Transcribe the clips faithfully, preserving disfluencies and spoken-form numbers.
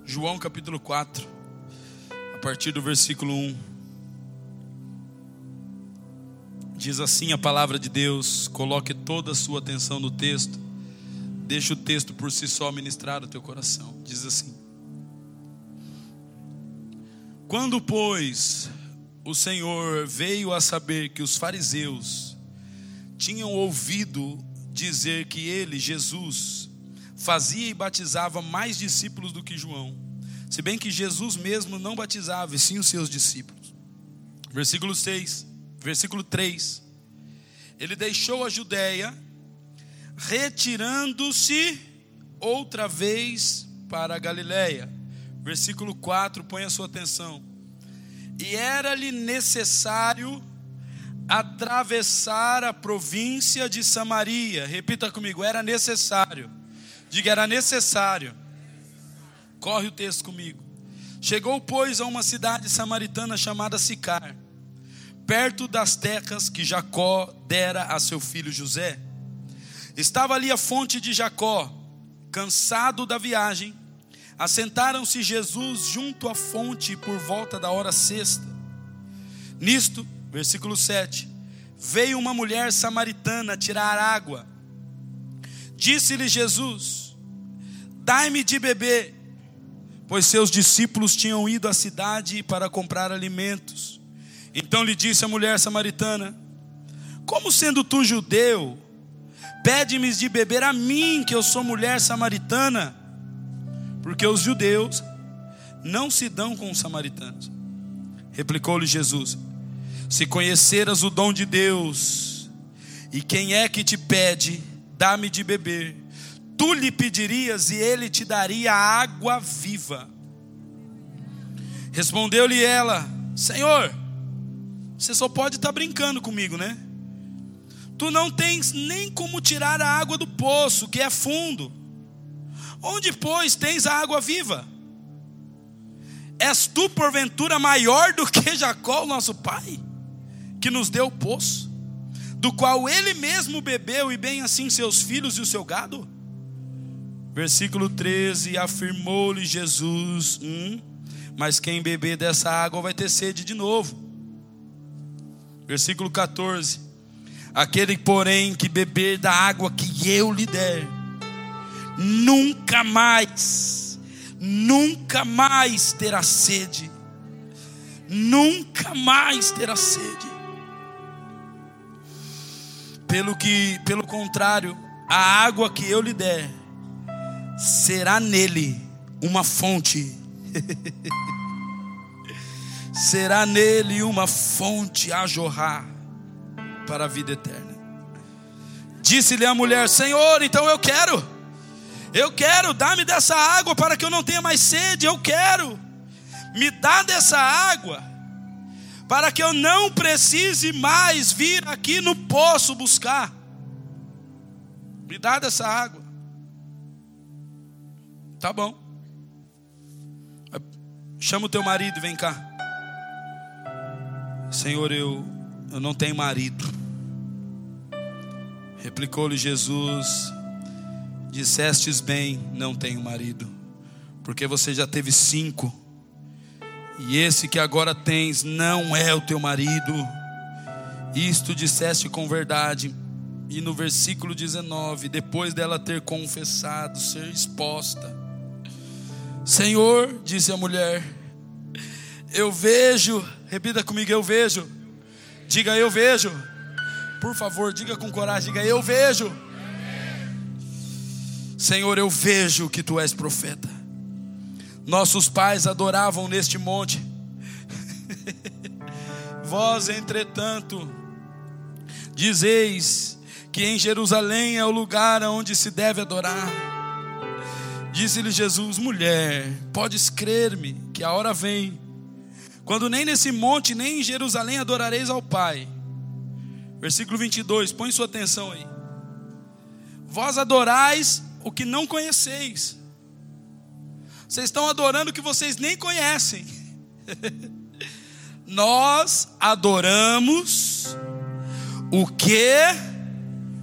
João capítulo quatro, a partir do versículo um. Diz assim a palavra de Deus. Coloque toda a sua atenção no texto. Deixa o texto por si só ministrar o teu coração. Diz assim: quando, pois, o Senhor veio a saber que os fariseus tinham ouvido dizer que ele, Jesus, fazia e batizava mais discípulos do que João, se bem que Jesus mesmo não batizava, e sim os seus discípulos. Versículo seis, versículo três. Ele deixou a Judeia, retirando-se outra vez para a Galileia. Versículo quatro, põe a sua atenção. E era-lhe necessário atravessar a província de Samaria. Repita comigo, era necessário. Diga, era necessário. Corre o texto comigo. Chegou, pois, a uma cidade samaritana chamada Sicar, perto das terras que Jacó dera a seu filho José. Estava ali a fonte de Jacó. Cansado da viagem, assentaram-se Jesus junto à fonte por volta da hora sexta. Nisto, versículo sete, veio uma mulher samaritana tirar água. Disse-lhe Jesus: dai-me de beber, pois seus discípulos tinham ido à cidade para comprar alimentos. Então lhe disse a mulher samaritana: como sendo tu judeu, pede-me de beber a mim, que eu sou mulher samaritana? Porque os judeus não se dão com os samaritanos. Replicou-lhe Jesus: se conheceras o dom de Deus, e quem é que te pede, dá-me de beber, tu lhe pedirias e ele te daria água viva. Respondeu-lhe ela: Senhor, você só pode estar brincando comigo, né? Tu não tens nem como tirar a água do poço, que é fundo. Onde, pois, tens a água viva? És tu, porventura, maior do que Jacó, nosso pai, que nos deu o poço, do qual ele mesmo bebeu, e bem assim seus filhos e o seu gado? Versículo treze, afirmou-lhe Jesus: hum, mas quem beber dessa água vai ter sede de novo. Versículo quatorze, aquele, porém, que beber da água que eu lhe der, nunca mais, nunca mais terá sede. Nunca mais terá sede. Pelo que, pelo contrário, a água que eu lhe der será nele uma fonte. Será nele uma fonte a jorrar para a vida eterna. Disse-lhe a mulher: Senhor, então eu quero. Eu quero, dá-me dessa água para que eu não tenha mais sede. Eu quero, me dá dessa água para que eu não precise mais vir aqui no poço buscar. Me dá dessa água. Tá bom. Chama o teu marido, vem cá. Senhor, eu, eu não tenho marido. Replicou-lhe Jesus: dissestes bem, não tenho marido, porque você já teve cinco, e esse que agora tens não é o teu marido. Isto disseste com verdade. E no versículo dezenove, depois dela ter confessado, ser exposta: Senhor, disse a mulher, eu vejo. Repita comigo, eu vejo. Diga, eu vejo. Por favor, diga com coragem, diga, eu vejo. Senhor, eu vejo que tu és profeta. Nossos pais adoravam neste monte. Vós, entretanto, dizeis que em Jerusalém é o lugar onde se deve adorar. Disse-lhe Jesus: mulher, podes crer-me que a hora vem, quando nem nesse monte nem em Jerusalém adorareis ao Pai. Versículo vinte e dois, põe sua atenção aí. Vós adorais o que não conheceis. Vocês estão adorando o que vocês nem conhecem. Nós adoramos o que?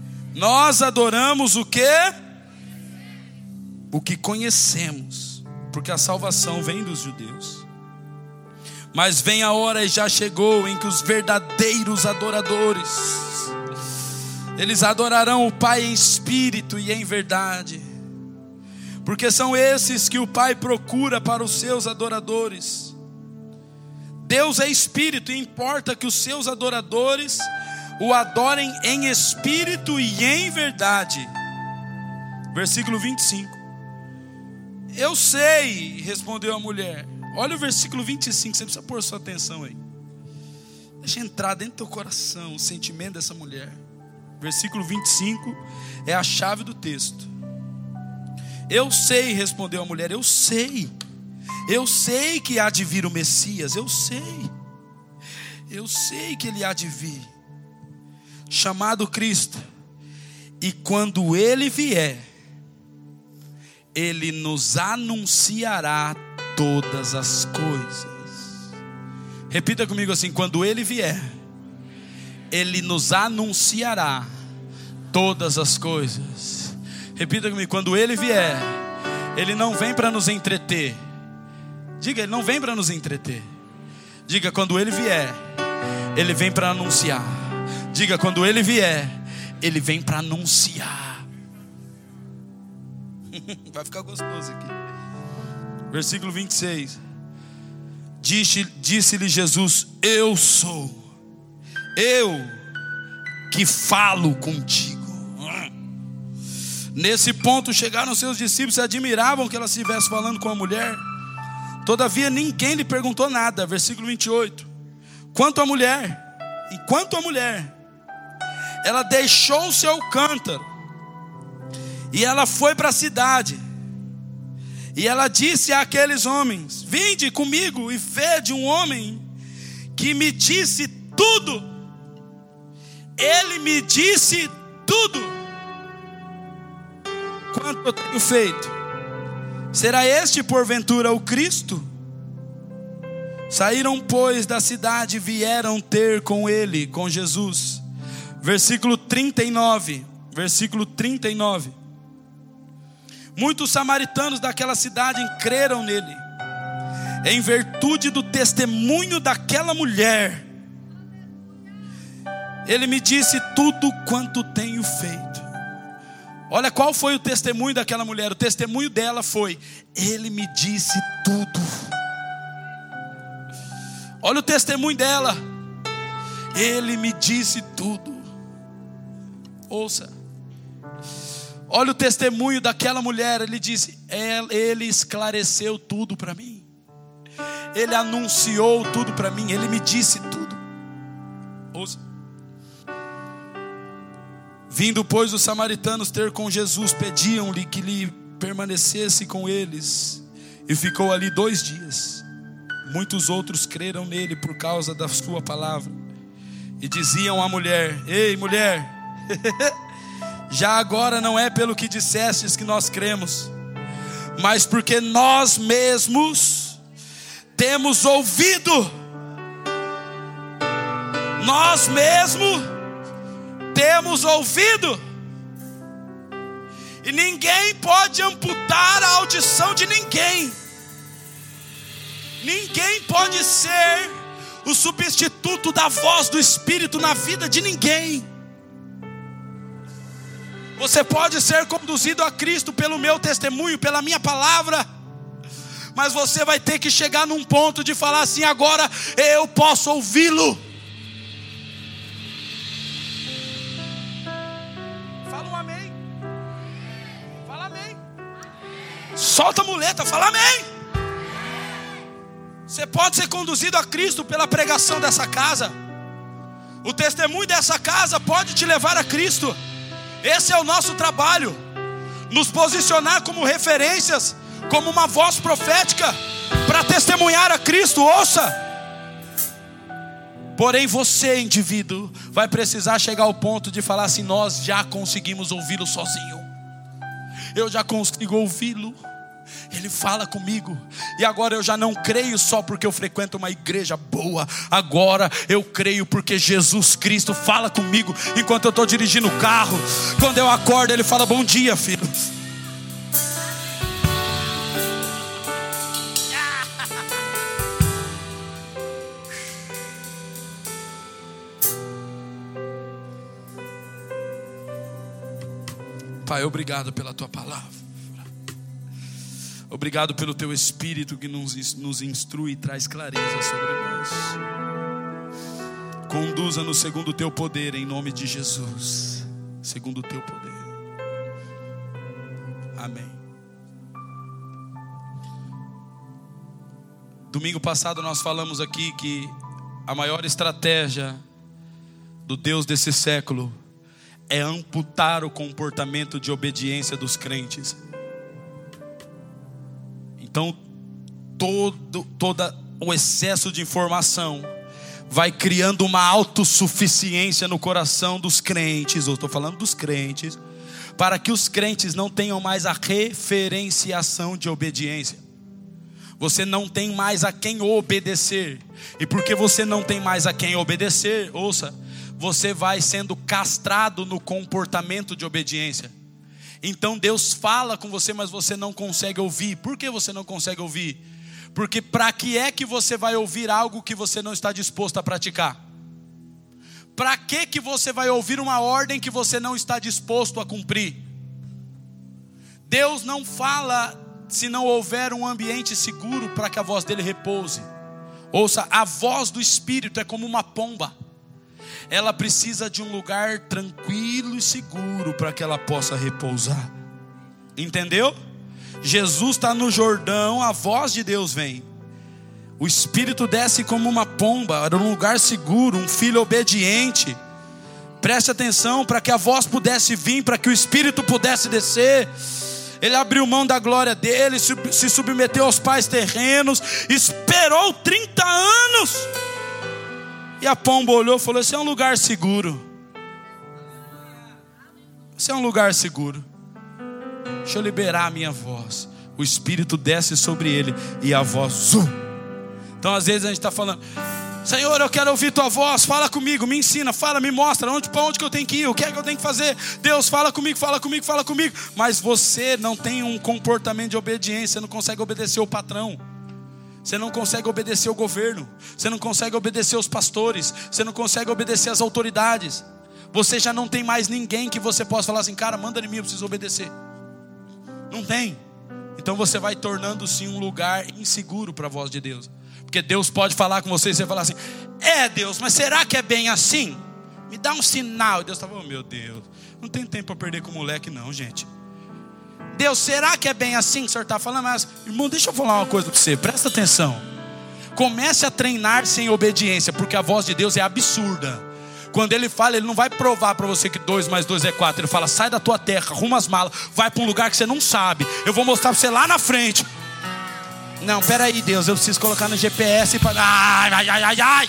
Nós adoramos o que? O que conhecemos. porque a salvação vem dos judeus. Mas vem a hora, e já chegou, em que os verdadeiros adoradores, eles adorarão o Pai em espírito e em verdade, porque são esses que o Pai procura para os seus adoradores. Deus é espírito, e importa que os seus adoradores o adorem em espírito e em verdade. Versículo vinte e cinco. Eu sei, respondeu a mulher. Olha o versículo vinte e cinco, você precisa pôr sua atenção aí. Deixa entrar dentro do teu coração o sentimento dessa mulher. Versículo vinte e cinco é a chave do texto. Eu sei, respondeu a mulher, eu sei. Eu sei que há de vir o Messias, eu sei. Eu sei que ele há de vir, chamado Cristo. E quando ele vier, ele nos anunciará todas as coisas. Repita comigo assim: quando ele vier, ele nos anunciará todas as coisas. Repita comigo: quando ele vier, ele não vem para nos entreter. Diga, ele não vem para nos entreter. Diga, quando ele vier, ele vem para anunciar. Diga, quando ele vier, ele vem para anunciar. Vai ficar gostoso aqui. Versículo vinte e seis. Disse, disse-lhe Jesus: eu sou, eu que falo contigo. Nesse ponto chegaram seus discípulos e admiravam que ela estivesse falando com a mulher. Todavia ninguém lhe perguntou nada. Versículo vinte e oito. Quanto à mulher, enquanto a mulher, ela deixou o seu cântaro e ela foi para a cidade. E ela disse àqueles homens: vinde comigo e vede um homem que me disse tudo. Ele me disse tudo quanto eu tenho feito. Será este porventura o Cristo? Saíram, pois, da cidade e vieram ter com ele, com Jesus. Versículo trinta e nove. Versículo trinta e nove. Muitos samaritanos daquela cidade creram nele, em virtude do testemunho daquela mulher. Ele me disse tudo quanto tenho feito. Olha qual foi o testemunho daquela mulher. O testemunho dela foi: ele me disse tudo. Olha o testemunho dela: ele me disse tudo. Ouça. Olha o testemunho daquela mulher. Ele disse: ele esclareceu tudo para mim. Ele anunciou tudo para mim. Ele me disse tudo. Ouça. Vindo, pois, os samaritanos ter com Jesus, pediam-lhe que lhe permanecesse com eles. E ficou ali dois dias. Muitos outros creram nele por causa da sua palavra. E diziam à mulher: ei, mulher, já agora não é pelo que dissestes que nós cremos, mas porque nós mesmos temos ouvido. Nós mesmos temos ouvido. E ninguém pode amputar a audição de ninguém. Ninguém pode ser o substituto da voz do Espírito na vida de ninguém. Você pode ser conduzido a Cristo pelo meu testemunho, pela minha palavra, mas você vai ter que chegar num ponto de falar assim: agora eu posso ouvi-lo. Fala um amém. Fala amém. Solta a muleta, fala amém. Você pode ser conduzido a Cristo pela pregação dessa casa. O testemunho dessa casa pode te levar a Cristo. Esse é o nosso trabalho, nos posicionar como referências, como uma voz profética, para testemunhar a Cristo. Ouça. Porém você, indivíduo, vai precisar chegar ao ponto de falar assim: nós já conseguimos ouvi-lo sozinho. Eu já consigo ouvi-lo. Ele fala comigo. E agora eu já não creio só porque eu frequento uma igreja boa. Agora eu creio porque Jesus Cristo fala comigo enquanto eu estou dirigindo o carro. Quando eu acordo, Ele fala: bom dia, filho. Pai, obrigado pela tua palavra. Obrigado pelo teu Espírito que nos, nos instrui e traz clareza sobre nós. Conduza-nos segundo o teu poder, em nome de Jesus. Segundo o teu poder. Amém. Domingo passado nós falamos aqui que a maior estratégia do Deus desse século é amputar o comportamento de obediência dos crentes. Então, todo, todo o excesso de informação vai criando uma autossuficiência no coração dos crentes. Eu estou falando dos crentes, para que os crentes não tenham mais a referenciação de obediência. Você não tem mais a quem obedecer. E porque você não tem mais a quem obedecer, ouça, você vai sendo castrado no comportamento de obediência. Então Deus fala com você, mas você não consegue ouvir. Por que você não consegue ouvir? Porque para que é que você vai ouvir algo que você não está disposto a praticar? Para que que você vai ouvir uma ordem que você não está disposto a cumprir? Deus não fala se não houver um ambiente seguro para que a voz dele repouse. Ouça, a voz do Espírito é como uma pomba. Ela precisa de um lugar tranquilo e seguro para que ela possa repousar. Entendeu? Jesus está no Jordão, a voz de Deus vem. O Espírito desce como uma pomba, era um lugar seguro, um filho obediente. Preste atenção, para que a voz pudesse vir, para que o Espírito pudesse descer. Ele abriu mão da glória dele, se submeteu aos pais terrenos, esperou trinta anos. E a pomba olhou e falou: esse é um lugar seguro. Esse é um lugar seguro. Deixa eu liberar a minha voz. O Espírito desce sobre ele e a voz zum. Então às vezes a gente está falando: Senhor, eu quero ouvir tua voz, fala comigo, me ensina, fala, me mostra onde, para onde que eu tenho que ir, o que é que eu tenho que fazer. Deus, fala comigo, fala comigo, fala comigo. Mas você não tem um comportamento de obediência, não consegue obedecer o patrão. Você não consegue obedecer o governo. Você não consegue obedecer os pastores. Você não consegue obedecer as autoridades. Você já não tem mais ninguém que você possa falar assim: cara, manda em mim, eu preciso obedecer. Não tem. Então você vai tornando-se um lugar inseguro para a voz de Deus. Porque Deus pode falar com você e você falar assim: é Deus, mas será que é bem assim? Me dá um sinal. E Deus está falando: meu Deus, não tem tempo para perder com o moleque não, gente. Deus, será que é bem assim que o Senhor está falando? Mas, irmão, deixa eu falar uma coisa para você, presta atenção. Comece a treinar sem obediência, porque a voz de Deus é absurda. Quando Ele fala, Ele não vai provar para você que dois mais dois é quatro. Ele fala: sai da tua terra, arruma as malas, vai para um lugar que você não sabe. Eu vou mostrar para você lá na frente. Não, peraí, Deus, eu preciso colocar no G P S para... Ai, ai, ai, ai, ai.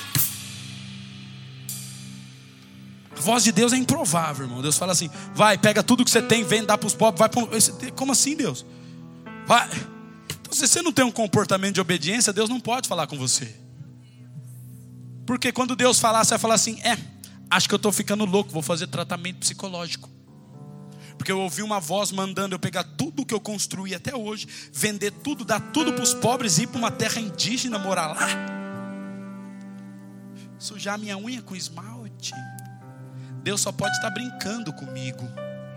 A voz de Deus é improvável, irmão. Deus fala assim: vai, pega tudo que você tem, vem dar para os pobres, vai para... Como assim, Deus? Vai. Então, se você não tem um comportamento de obediência, Deus não pode falar com você. Porque quando Deus falar, você vai falar assim: é, acho que eu estou ficando louco, vou fazer tratamento psicológico. Porque eu ouvi uma voz mandando eu pegar tudo que eu construí até hoje, vender tudo, dar tudo para os pobres e ir para uma terra indígena morar lá. Sujar minha unha com esmalte. Deus só pode estar brincando comigo.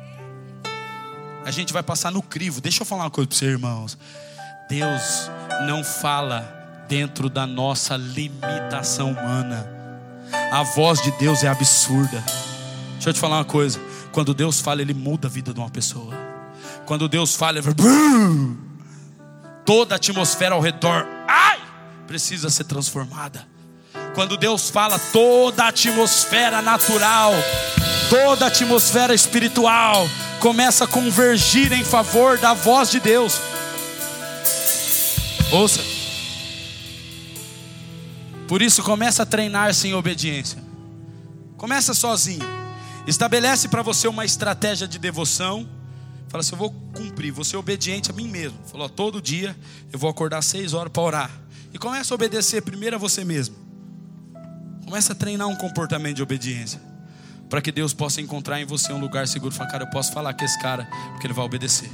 A gente vai passar no crivo. Deixa eu falar uma coisa para vocês, irmãos. Deus não fala dentro da nossa limitação humana. A voz de Deus é absurda. Deixa eu te falar uma coisa. Quando Deus fala, Ele muda a vida de uma pessoa. Quando Deus fala, Ele fala, toda a atmosfera ao redor, ai, precisa ser transformada. Quando Deus fala, toda a atmosfera natural, toda a atmosfera espiritual começa a convergir em favor da voz de Deus. Ouça. Por isso, começa a treinar-se em obediência. Começa sozinho. Estabelece para você uma estratégia de devoção. Fala assim: eu vou cumprir, vou ser obediente a mim mesmo. Falou: todo dia eu vou acordar seis horas para orar. E começa a obedecer primeiro a você mesmo. Começa a treinar um comportamento de obediência, para que Deus possa encontrar em você um lugar seguro. Fala: cara, eu posso falar com esse cara, porque ele vai obedecer.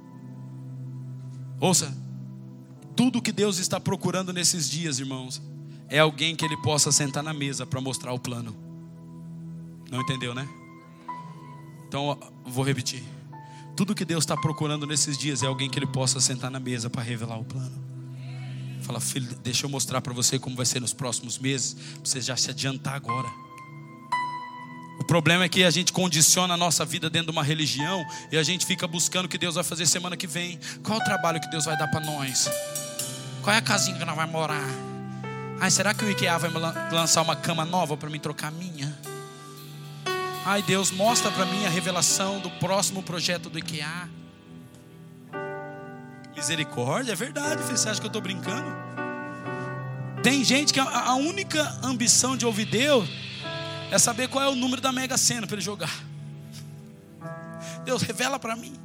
Ouça, tudo que Deus está procurando nesses dias, irmãos, é alguém que Ele possa sentar na mesa para mostrar o plano. Não entendeu, né? Então vou repetir. Tudo que Deus está procurando nesses dias é alguém que Ele possa sentar na mesa para revelar o plano. Fala, filho, deixa eu mostrar para você como vai ser nos próximos meses, para você já se adiantar agora. O problema é que a gente condiciona a nossa vida dentro de uma religião e a gente fica buscando o que Deus vai fazer semana que vem. Qual é o trabalho que Deus vai dar para nós? Qual é a casinha que nós vamos morar? Ai, será que o IKEA vai lançar uma cama nova para mim trocar a minha? Ai, Deus, mostra para mim a revelação do próximo projeto do IKEA. Misericórdia, é verdade, filho. Você acha que eu estou brincando? Tem gente que a, a única ambição de ouvir Deus é saber qual é o número da Mega Sena para ele jogar. Deus, revela para mim.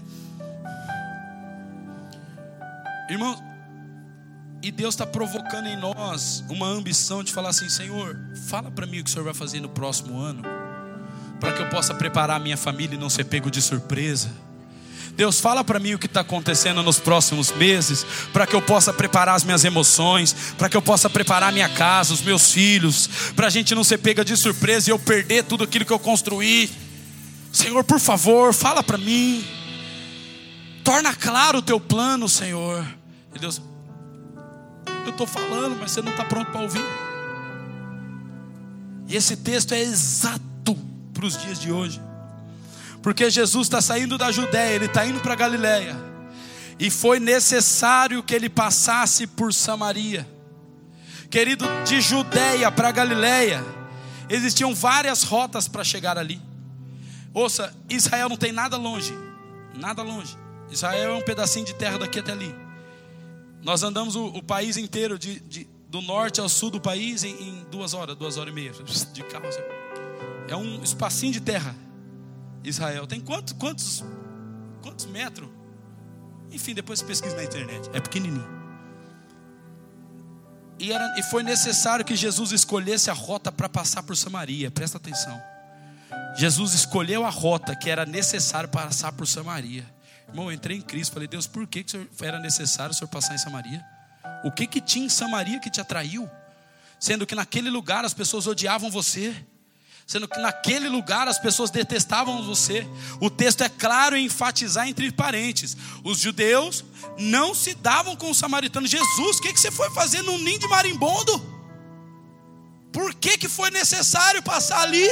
Irmão, e Deus está provocando em nós uma ambição de falar assim: Senhor, fala para mim o que o Senhor vai fazer no próximo ano, para que eu possa preparar a minha família e não ser pego de surpresa. Deus, fala para mim o que está acontecendo nos próximos meses, para que eu possa preparar as minhas emoções, para que eu possa preparar a minha casa, os meus filhos, para a gente não ser pega de surpresa e eu perder tudo aquilo que eu construí. Senhor, por favor, fala para mim, torna claro o teu plano, Senhor. E Deus, eu estou falando, mas você não está pronto para ouvir. E esse texto é exato para os dias de hoje. Porque Jesus está saindo da Judéia, Ele está indo para a Galileia. E foi necessário que Ele passasse por Samaria. Querido, de Judéia para Galileia, existiam várias rotas para chegar ali. Ouça, Israel não tem nada longe. Nada longe. Israel é um pedacinho de terra daqui até ali. Nós andamos o, o país inteiro, de, de, do norte ao sul do país, em, em duas horas, duas horas e meia de carro. É um espacinho de terra. Israel tem quantos, quantos, quantos metros? Enfim, depois você pesquisa na internet. É pequenininho. E, era, e foi necessário que Jesus escolhesse a rota para passar por Samaria. Presta atenção. Jesus escolheu a rota que era necessário passar por Samaria. Irmão, eu entrei em Cristo, falei: Deus, por que, que era necessário o Senhor passar em Samaria? O que que tinha em Samaria que te atraiu? Sendo que naquele lugar as pessoas odiavam você, sendo que naquele lugar as pessoas detestavam você. O texto é claro em enfatizar entre parênteses: os judeus não se davam com os samaritanos. Jesus, o que, que você foi fazer num ninho de marimbondo? Por que, que foi necessário passar ali?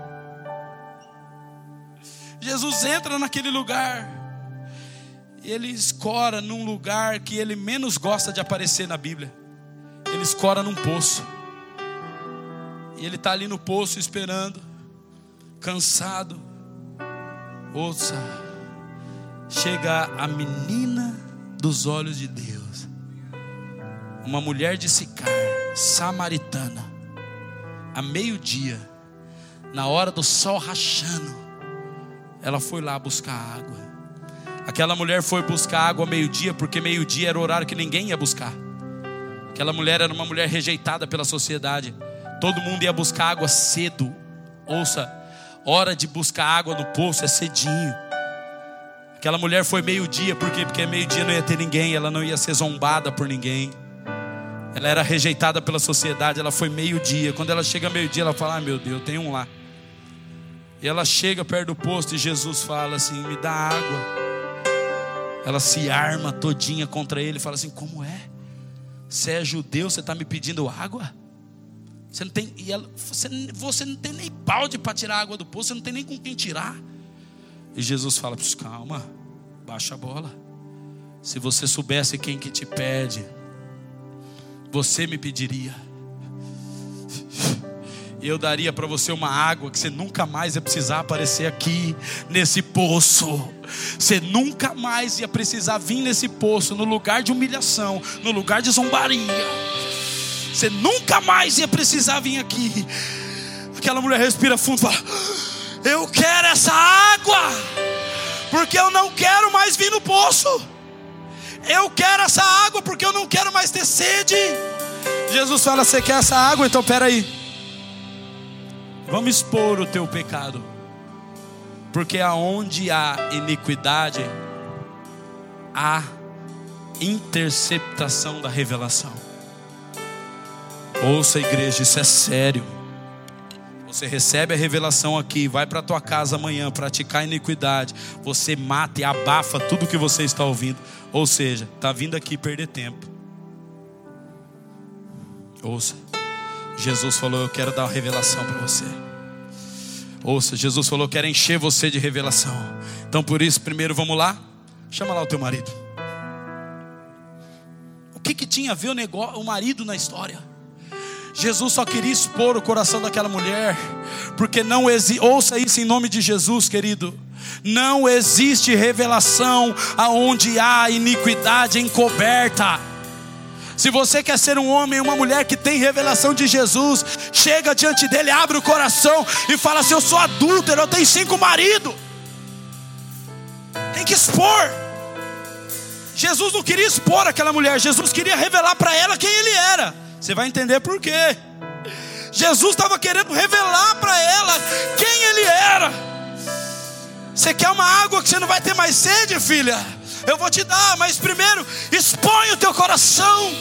Jesus entra naquele lugar e Ele escora num lugar que Ele menos gosta de aparecer na Bíblia. Ele escora num poço. E Ele está ali no poço esperando, cansado. Ouça, chega a menina dos olhos de Deus, uma mulher de Sicar, samaritana, a meio-dia, na hora do sol rachando, ela foi lá buscar água. Aquela mulher foi buscar água meio-dia, porque meio-dia era o horário que ninguém ia buscar. Aquela mulher era uma mulher rejeitada pela sociedade. Todo mundo ia buscar água cedo. Ouça, hora de buscar água no poço é cedinho. Aquela mulher foi meio-dia, por quê? Porque meio-dia não ia ter ninguém, ela não ia ser zombada por ninguém. Ela era rejeitada pela sociedade, ela foi meio-dia. Quando ela chega meio-dia, ela fala: ah, meu Deus, tem um lá. E ela chega perto do poço e Jesus fala assim: me dá água. Ela se arma todinha contra ele e fala assim: como é? Você é judeu, você está me pedindo água? Você não tem, e ela, você, você não tem nem balde para tirar a água do poço, você não tem nem com quem tirar. E Jesus fala: calma, baixa a bola. Se você soubesse quem que te pede, você me pediria. E eu daria para você uma água que você nunca mais ia precisar aparecer aqui nesse poço. Você nunca mais ia precisar vir nesse poço, no lugar de humilhação, no lugar de zombaria. Você nunca mais ia precisar vir aqui. Aquela mulher respira fundo e fala: eu quero essa água, porque eu não quero mais vir no poço. Eu quero essa água porque eu não quero mais ter sede. Jesus fala: você quer essa água? Então peraí, vamos expor o teu pecado, porque aonde há iniquidade, há interceptação da revelação. Ouça, igreja, isso é sério. Você recebe a revelação aqui, vai para a tua casa amanhã praticar iniquidade, você mata e abafa tudo que você está ouvindo. Ou seja, está vindo aqui perder tempo. Ouça, Jesus falou: eu quero dar uma revelação para você. Ouça, Jesus falou: eu quero encher você de revelação. Então por isso, primeiro vamos lá, chama lá o teu marido. O que que tinha a ver o, negócio, o marido na história? Jesus só queria expor o coração daquela mulher, porque não existe, ouça isso em nome de Jesus, querido, não existe revelação aonde há iniquidade encoberta. Se você quer ser um homem e uma mulher que tem revelação de Jesus, chega diante dele, abre o coração e fala assim: eu sou adúltero, eu tenho cinco maridos. Tem que expor. Jesus não queria expor aquela mulher, Jesus queria revelar para ela quem ele era. Você vai entender por quê. Jesus estava querendo revelar para ela quem ele era. Você quer uma água que você não vai ter mais sede, filha? Eu vou te dar, mas primeiro expõe o teu coração.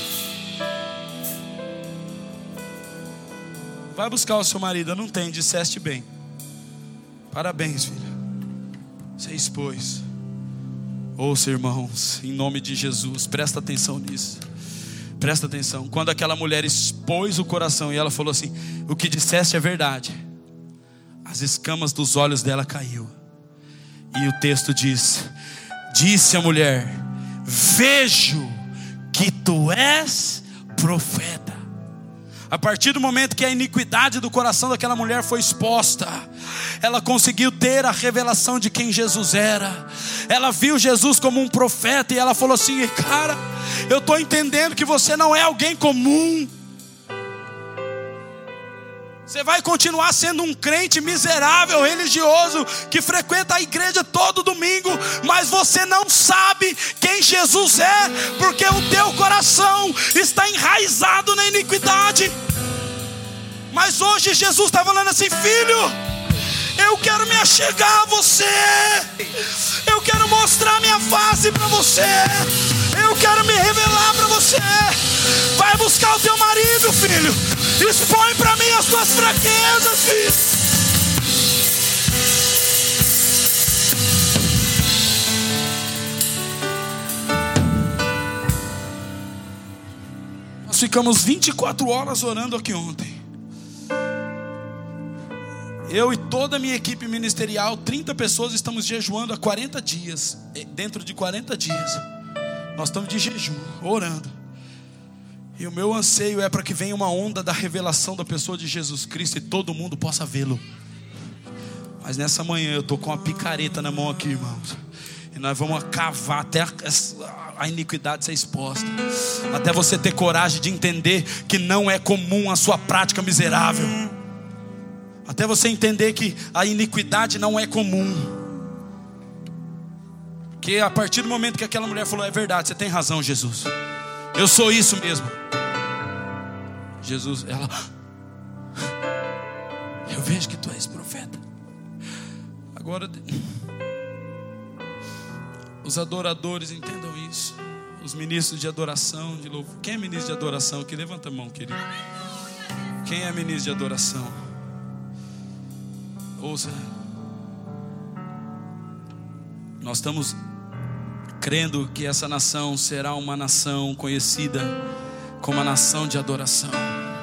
Vai buscar o seu marido. Não tem, disseste bem. Parabéns, filha. Você expôs. Ouça, irmãos, em nome de Jesus, presta atenção nisso. Presta atenção, quando aquela mulher expôs o coração e ela falou assim: o que disseste é verdade, as escamas dos olhos dela caiu. E o texto diz: disse a mulher: vejo que tu és profeta. A partir do momento que a iniquidade do coração daquela mulher foi exposta, ela conseguiu ter a revelação de quem Jesus era. Ela viu Jesus como um profeta e ela falou assim: cara, eu estou entendendo que você não é alguém comum. Você vai continuar sendo um crente miserável, religioso, que frequenta a igreja todo domingo, mas você não sabe quem Jesus é, porque o teu coração está enraizado na iniquidade. Mas hoje Jesus está falando assim: filho, eu quero me achegar a você, eu quero mostrar minha face para você, eu quero me revelar para você. Vai buscar o teu marido, filho, expõe para mim as tuas fraquezas, filho. Nós ficamos vinte e quatro horas orando aqui ontem. Eu e toda a minha equipe ministerial, trinta pessoas, estamos jejuando há quarenta dias. Dentro de quarenta dias nós estamos de jejum, orando. E o meu anseio é para que venha uma onda da revelação da pessoa de Jesus Cristo e todo mundo possa vê-lo. Mas nessa manhã eu estou com uma picareta na mão aqui, irmãos, e nós vamos cavar até a, a iniquidade ser exposta, até você ter coragem de entender que não é comum a sua prática miserável, até você entender que a iniquidade não é comum. Porque a partir do momento que aquela mulher falou: é verdade, você tem razão, Jesus, eu sou isso mesmo. Jesus, ela: eu vejo que tu és profeta. Agora, os adoradores entendam isso. Os ministros de adoração, de louvor. Quem é ministro de adoração aqui? Levanta a mão, querido. Quem é ministro de adoração? Ouça, nós estamos crendo que essa nação será uma nação conhecida como a nação de adoração.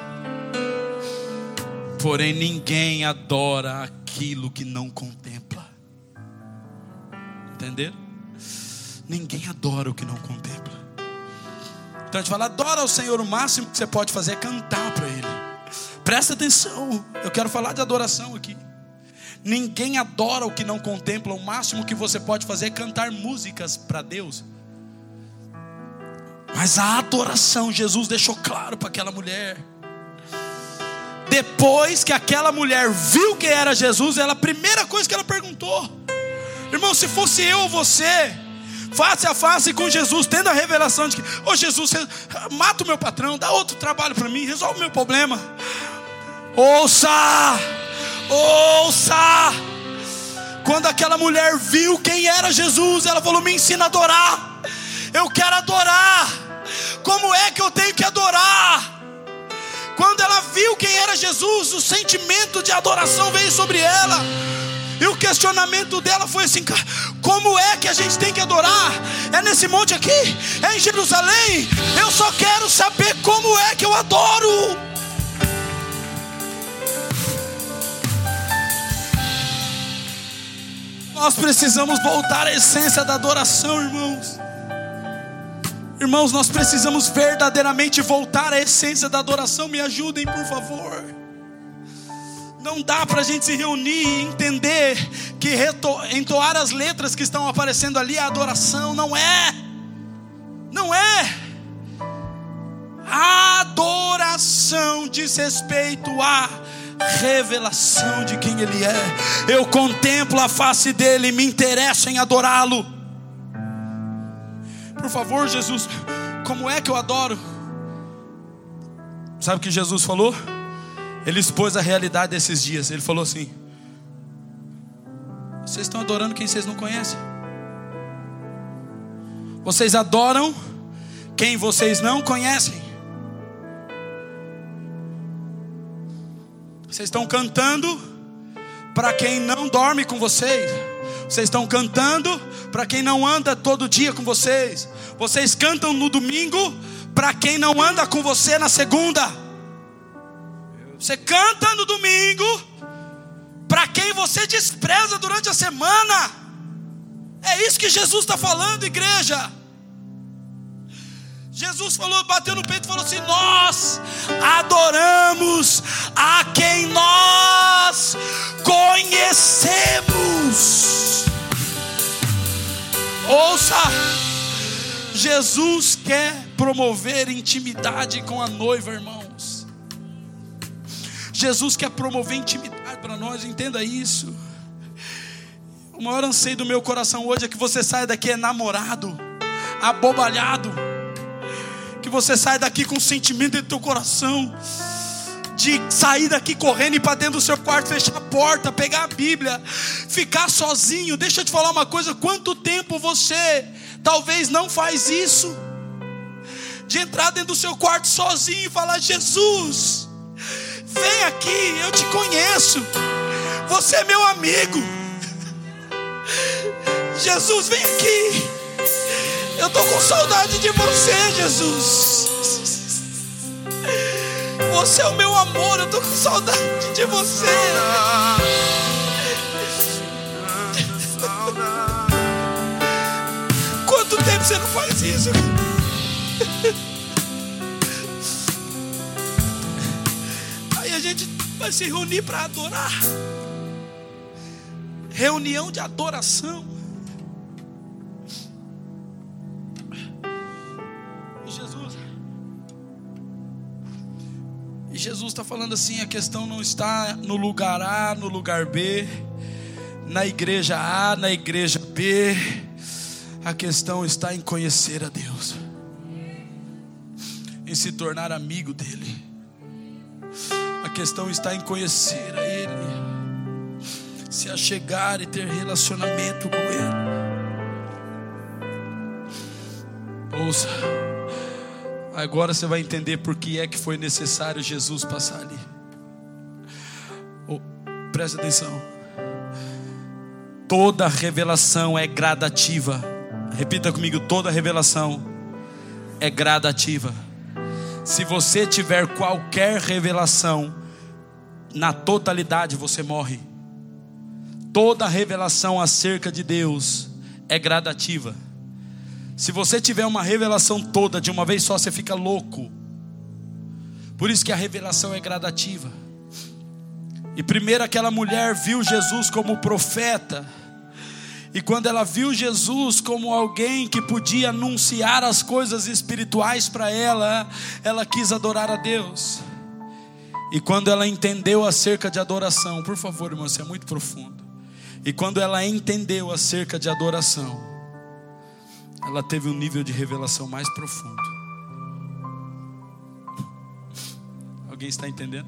Porém ninguém adora aquilo que não contempla. Entenderam? Ninguém adora o que não contempla. Então a gente fala: adora ao Senhor, o máximo que você pode fazer é cantar para Ele. Presta atenção, eu quero falar de adoração aqui. Ninguém adora o que não contempla. O máximo que você pode fazer é cantar músicas para Deus. Mas a adoração, Jesus deixou claro para aquela mulher. Depois que aquela mulher viu quem era Jesus, ela, a primeira coisa que ela perguntou: irmão, se fosse eu ou você, face a face com Jesus, tendo a revelação de que: ô Jesus, mata o meu patrão, dá outro trabalho para mim, resolve o meu problema. Ouça! Ouça! Quando aquela mulher viu quem era Jesus, ela falou: me ensina a adorar. Eu quero adorar. Como é que eu tenho que adorar? Quando ela viu quem era Jesus, o sentimento de adoração veio sobre ela. E o questionamento dela foi assim: como é que a gente tem que adorar? É nesse monte aqui? É em Jerusalém? Eu só quero saber como é que eu adoro. Nós precisamos voltar à essência da adoração, irmãos. Irmãos, nós precisamos verdadeiramente voltar à essência da adoração. Me ajudem, por favor. Não dá para a gente se reunir e entender que entoar as letras que estão aparecendo ali é adoração. Não é. Não é. A adoração diz respeito à revelação de quem Ele é. Eu contemplo a face dEle e me interesso em adorá-lo. Por favor, Jesus, como é que eu adoro? Sabe o que Jesus falou? Ele expôs a realidade desses dias. Ele falou assim: vocês estão adorando quem vocês não conhecem. Vocês adoram quem vocês não conhecem. Vocês estão cantando para quem não dorme com vocês. Vocês estão cantando para quem não anda todo dia com vocês. Vocês cantam no domingo para quem não anda com você na segunda. Você canta no domingo para quem você despreza durante a semana. É isso que Jesus está falando, igreja. Jesus falou, bateu no peito e falou assim: nós adoramos a quem nós conhecemos. Ouça, Jesus quer promover intimidade com a noiva, irmãos. Jesus quer promover intimidade para nós, entenda isso. O maior anseio do meu coração hoje é que você saia daqui enamorado, abobalhado. Que você saia daqui com um sentimento dentro do teu coração de sair daqui correndo e ir para dentro do seu quarto, fechar a porta, pegar a Bíblia, ficar sozinho. Deixa eu te falar uma coisa: quanto tempo você talvez não faz isso? De entrar dentro do seu quarto sozinho e falar: Jesus, vem aqui, eu te conheço, você é meu amigo. Jesus, vem aqui, eu estou com saudade de você, Jesus. Você é o meu amor, eu estou com saudade de você. Quanto tempo você não faz isso? Aí a gente vai se reunir para adorar. Reunião de adoração. E Jesus está falando assim: a questão não está no lugar A, no lugar B, na igreja A, na igreja B. A questão está em conhecer a Deus, em se tornar amigo dEle. A questão está em conhecer a Ele, se achegar e ter relacionamento com Ele. Ouça, agora você vai entender por que é que foi necessário Jesus passar ali. Oh, presta atenção. Toda revelação é gradativa. Repita comigo: toda revelação é gradativa. Se você tiver qualquer revelação na totalidade, você morre. Toda revelação acerca de Deus é gradativa. Se você tiver uma revelação toda de uma vez só, você fica louco. Por isso que a revelação é gradativa. E primeiro aquela mulher viu Jesus como profeta. E quando ela viu Jesus como alguém que podia anunciar as coisas espirituais para ela, ela quis adorar a Deus. E quando ela entendeu acerca de adoração, por favor, irmão, isso é muito profundo. E quando ela entendeu acerca de adoração, ela teve um nível de revelação mais profundo. Alguém está entendendo?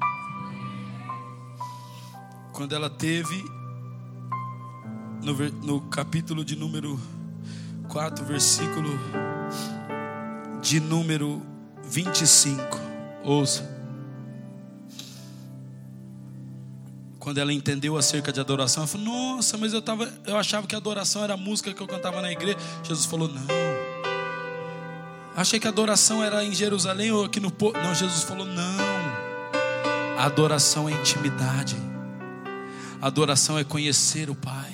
Quando ela teve, no, no capítulo de número quatro, versículo de número vinte e cinco, ouça. Quando ela entendeu acerca de adoração, ela falou: nossa, mas eu, tava, eu achava que a adoração era a música que eu cantava na igreja. Jesus falou: não. Achei que a adoração era em Jerusalém ou aqui no povo. Não, Jesus falou: não. A adoração é intimidade. A adoração é conhecer o Pai.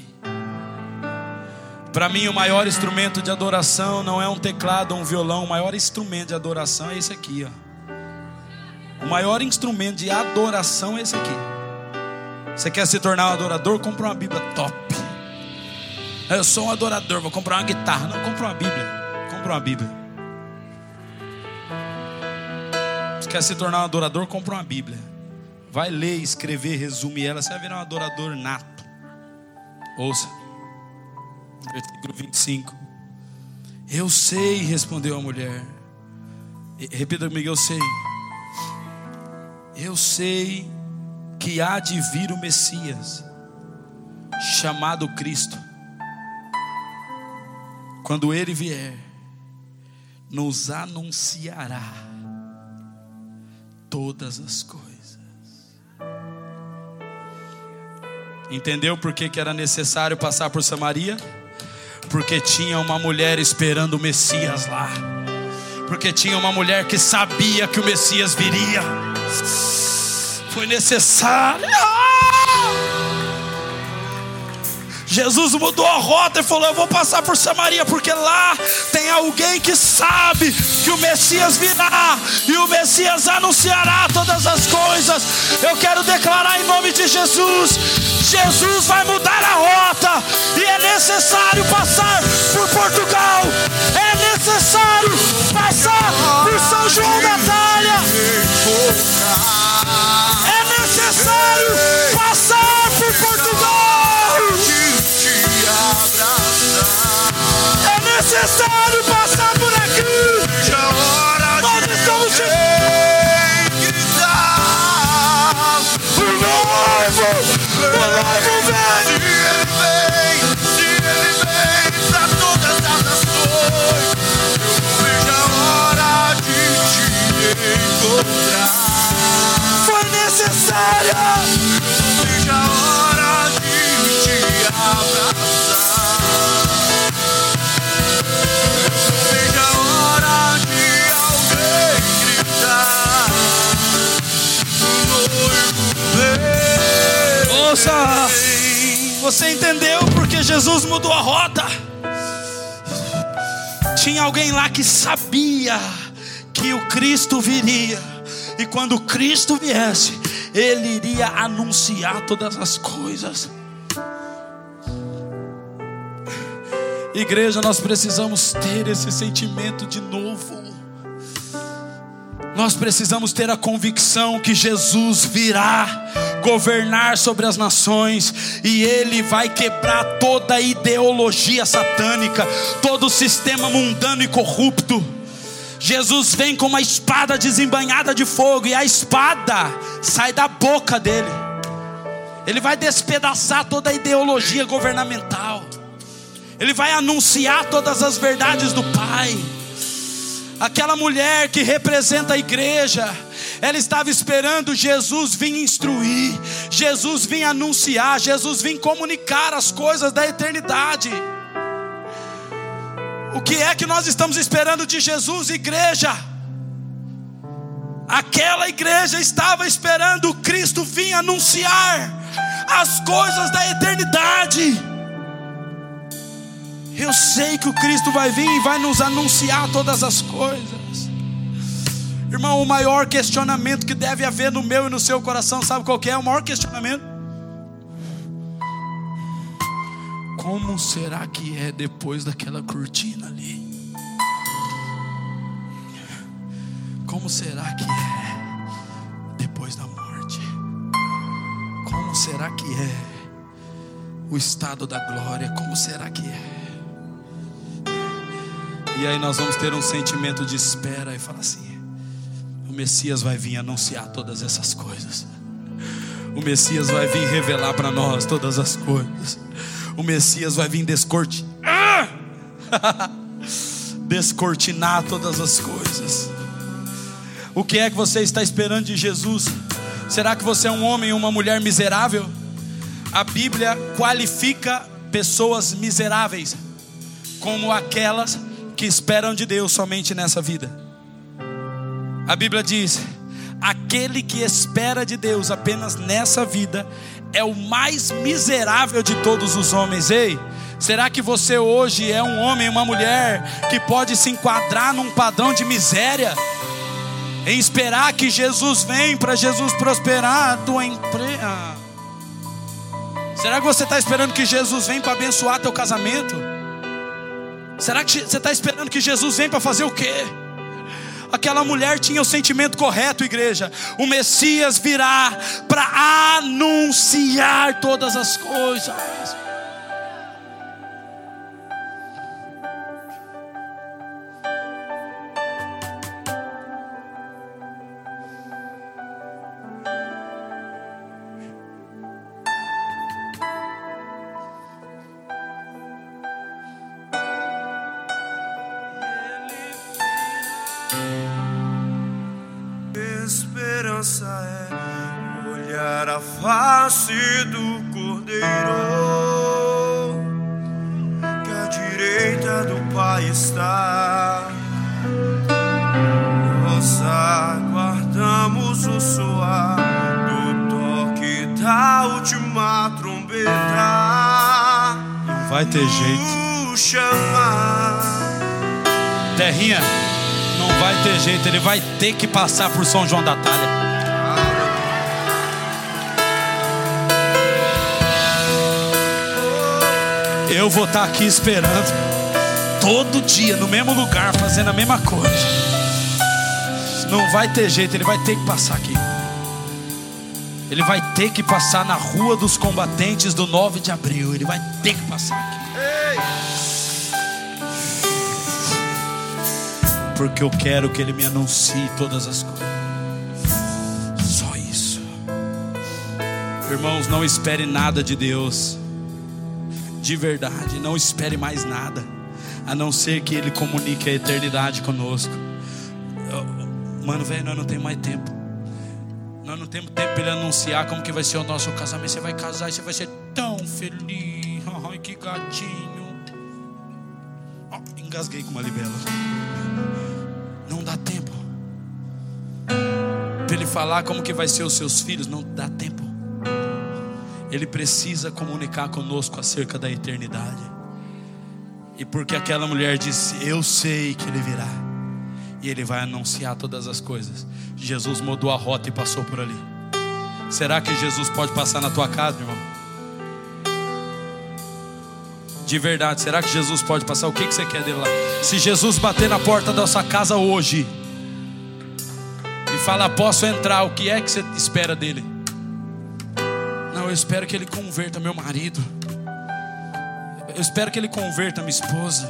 Para mim, o maior instrumento de adoração não é um teclado ou um violão. O maior instrumento de adoração é esse aqui, ó. O maior instrumento de adoração é esse aqui. Você quer se tornar um adorador? Compra uma Bíblia top. Eu sou um adorador, vou comprar uma guitarra. Não, compra uma Bíblia. Compra uma Bíblia. Você quer se tornar um adorador? Compra uma Bíblia. Vai ler, escrever, resumir ela. Você vai virar um adorador nato. Ouça. Versículo vinte e cinco. Eu sei, respondeu a mulher. Repita comigo: eu sei. Eu sei que há de vir o Messias, chamado Cristo. Quando ele vier, nos anunciará todas as coisas. Entendeu por que que era necessário passar por Samaria? Porque tinha uma mulher esperando o Messias lá. Porque tinha uma mulher que sabia que o Messias viria. Foi necessário. Jesus mudou a rota e falou: eu vou passar por Samaria, porque lá tem alguém que sabe que o Messias virá, e o Messias anunciará todas as coisas. Eu quero declarar em nome de Jesus: Jesus vai mudar a rota, e é necessário passar por Portugal, é necessário passar por São João da Talha, é necessário passar por Portugal, é necessário passar por aqui. Nós estamos gritar: o noivo, o noivo vem. Se ele vem pra todas as nações, eu vejo a hora de te encontrar. Foi necessária. Eu vejo a hora de te abraçar. Veja a hora de alguém gritar: o noivo vem. Ouça, você entendeu porque Jesus mudou a rota? Tinha alguém lá que sabia que o Cristo viria, e quando o Cristo viesse, ele iria anunciar todas as coisas. Igreja, nós precisamos ter esse sentimento de novo. Nós precisamos ter a convicção que Jesus virá governar sobre as nações, e Ele vai quebrar toda a ideologia satânica, todo o sistema mundano e corrupto. Jesus vem com uma espada desembainhada de fogo, e a espada sai da boca dele. Ele vai despedaçar toda a ideologia governamental. Ele vai anunciar todas as verdades do Pai. Aquela mulher que representa a igreja, ela estava esperando Jesus vir instruir, Jesus vir anunciar, Jesus vir comunicar as coisas da eternidade. O que é que nós estamos esperando de Jesus, igreja? Aquela igreja estava esperando o Cristo vir anunciar as coisas da eternidade. Eu sei que o Cristo vai vir e vai nos anunciar todas as coisas. Irmão, o maior questionamento que deve haver no meu e no seu coração, sabe qual que é o maior questionamento? Como será que é depois daquela cortina ali? Como será que é depois da morte? Como será que é o estado da glória? Como será que é? E aí nós vamos ter um sentimento de espera e falar assim: o Messias vai vir anunciar todas essas coisas. O Messias vai vir revelar para nós todas as coisas. O Messias vai vir descortinar descortinar todas as coisas. O que é que você está esperando de Jesus? Será que você é um homem ou uma mulher miserável? A Bíblia qualifica pessoas miseráveis como aquelas que esperam de Deus somente nessa vida. A Bíblia diz: aquele que espera de Deus apenas nessa vida é o mais miserável de todos os homens. Ei, será que você hoje é um homem, uma mulher que pode se enquadrar num padrão de miséria, em esperar que Jesus venha para Jesus prosperar a tua empresa? Será que você está esperando que Jesus venha para abençoar teu casamento? Será que você está esperando que Jesus venha para fazer o quê? Aquela mulher tinha o sentimento correto, igreja. O Messias virá para anunciar todas as coisas. Esperança é olhar a face do Cordeiro, que à direita do Pai está. Nós aguardamos o soar do toque da última trombeta. Não vai ter jeito. Chamar. Terrinha, não vai ter jeito, ele vai ter que passar por São João da Talha. Eu vou estar aqui esperando todo dia, no mesmo lugar, fazendo a mesma coisa. Não vai ter jeito, ele vai ter que passar aqui. Ele vai ter que passar na Rua dos Combatentes do nove de abril. Ele vai ter que passar aqui. Porque eu quero que ele me anuncie todas as coisas. Só isso. Irmãos, não espere nada de Deus. De verdade, não espere mais nada, a não ser que ele comunique a eternidade conosco. Mano, velho, nós não temos mais tempo. Nós não temos tempo para ele anunciar como que vai ser o nosso casamento. Você vai casar e você vai ser tão feliz. Ai, que gatinho. Oh, engasguei com uma libela. Não dá tempo para ele falar como que vai ser os seus filhos. Não dá tempo. Ele precisa comunicar conosco acerca da eternidade. E porque aquela mulher disse: eu sei que ele virá, e ele vai anunciar todas as coisas, Jesus mudou a rota e passou por ali. Será que Jesus pode passar na tua casa, irmão? De verdade, será que Jesus pode passar? O que que você quer dele lá? Se Jesus bater na porta da sua casa hoje e falar: posso entrar, o que é que você espera dele? Não, eu espero que ele converta meu marido. Eu espero que ele converta minha esposa.